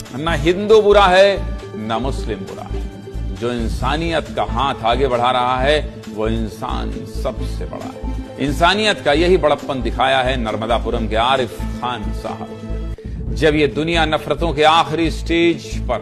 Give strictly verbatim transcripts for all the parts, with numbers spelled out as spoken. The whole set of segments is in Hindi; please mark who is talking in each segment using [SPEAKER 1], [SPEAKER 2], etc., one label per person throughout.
[SPEAKER 1] न हिंदू बुरा है न मुस्लिम बुरा है। जो इंसानियत का हाथ आगे बढ़ा रहा है वो इंसान सबसे बड़ा है। इंसानियत का यही बड़प्पन दिखाया है नर्मदापुरम के आरिफ खान साहब। जब ये दुनिया नफरतों के आखिरी स्टेज पर,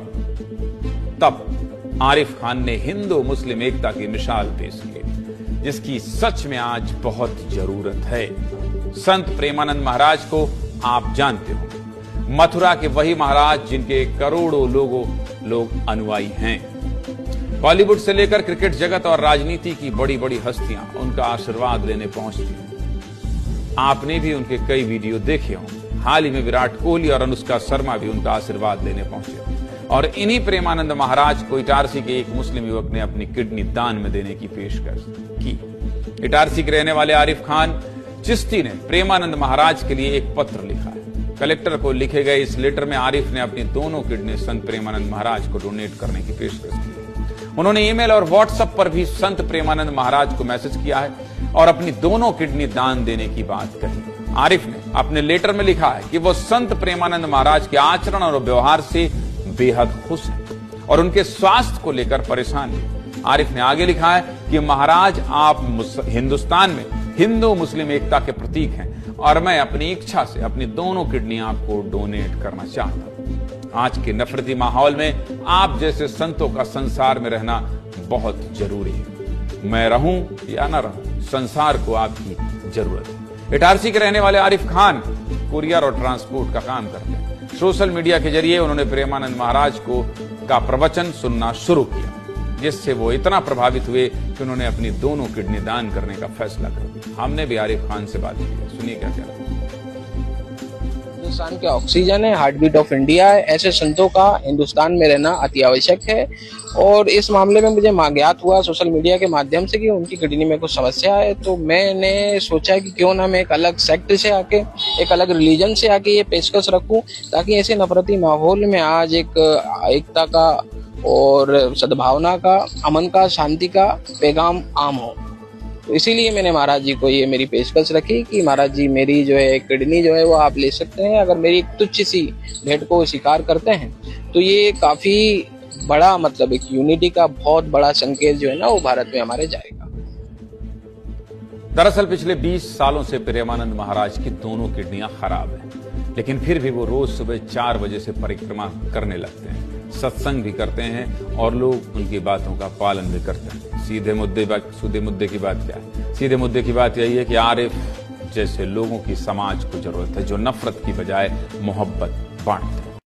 [SPEAKER 1] तब आरिफ खान ने हिंदू मुस्लिम एकता की मिसाल पेश की, जिसकी सच में आज बहुत जरूरत है। संत प्रेमानंद महाराज को आप जानते हो, मथुरा के वही महाराज जिनके करोड़ों लोगों लोग अनुयायी हैं। बॉलीवुड से लेकर क्रिकेट जगत और राजनीति की बड़ी बड़ी हस्तियां उनका आशीर्वाद लेने पहुंचती हैं। आपने भी उनके कई वीडियो देखे हों। हाल ही में विराट कोहली और अनुष्का शर्मा भी उनका आशीर्वाद लेने पहुंचे और इन्हीं प्रेमानंद महाराज को इटारसी के एक मुस्लिम युवक ने अपनी किडनी दान में देने की पेशकश की। इटारसी के रहने वाले आरिफ खान चिश्ती ने प्रेमानंद महाराज के लिए एक पत्र लिखा है। कलेक्टर को लिखे गए इस लेटर में आरिफ ने अपनी दोनों किडनी संत प्रेमानंद महाराज को डोनेट करने की पेशकश की। उन्होंने ईमेल और व्हाट्सएप पर भी संत प्रेमानंद महाराज को मैसेज किया है और अपनी दोनों किडनी दान देने की बात कही। आरिफ ने अपने लेटर में लिखा है कि वो संत प्रेमानंद महाराज के आचरण और व्यवहार से बेहद खुश है और उनके स्वास्थ्य को लेकर परेशान है। आरिफ ने आगे लिखा है कि महाराज, आप हिंदुस्तान में हिंदू मुस्लिम एकता के प्रतीक हैं और मैं अपनी इच्छा से अपनी दोनों किडनी आपको डोनेट करना चाहता हूं। आज के नफरती माहौल में आप जैसे संतों का संसार में रहना बहुत जरूरी है। मैं रहूं या ना रहूं, संसार को आपकी जरूरत है। इटारसी के रहने वाले आरिफ खान कुरियर और ट्रांसपोर्ट का काम करते हैं। सोशल मीडिया के जरिए उन्होंने प्रेमानंद महाराज को का प्रवचन सुनना शुरू किया, जिससे वो इतना प्रभावित हुए कि उन्होंने अपनी दोनों किडनी दान करने का फैसला कर दिया। हमने भी आरिफ खान से बात की, सुनिए क्या कह रहे हैं।
[SPEAKER 2] हिंदुस्तान के ऑक्सीजन है, हार्ट बीट ऑफ इंडिया है। ऐसे संतों का हिंदुस्तान में रहना अति आवश्यक है। और इस मामले में मुझे ज्ञात हुआ सोशल मीडिया के माध्यम से कि उनकी किडनी में कुछ समस्या है, तो मैंने सोचा कि क्यों ना मैं एक अलग सेक्ट से आके, एक अलग रिलीजन से आके ये पेशकश रखूं, ताकि ऐसे नफरती माहौल में आज एक एकता का और सद्भावना का, अमन का, शांति का पैगाम आम हो। तो इसीलिए मैंने महाराज जी को ये मेरी पेशकश रखी कि महाराज जी, मेरी जो है किडनी जो है वो आप ले सकते हैं। अगर मेरी तुच्छ सी भेंट को स्वीकार करते हैं तो ये काफी बड़ा, मतलब एक यूनिटी का बहुत बड़ा संकेत जो है ना वो भारत में हमारे जाएगा।
[SPEAKER 1] दरअसल पिछले बीस सालों से प्रेमानंद महाराज की दोनों किडनियां खराब हैं, लेकिन फिर भी वो रोज सुबह चार बजे से परिक्रमा करने लगते हैं, सत्संग भी करते हैं और लोग उनकी बातों का पालन भी करते हैं। सीधे मुद्दे सीधे मुद्दे की बात क्या है? सीधे मुद्दे की बात यही है कि आरिफ जैसे लोगों की समाज को जरूरत है जो नफरत की बजाय मोहब्बत बांटते हैं।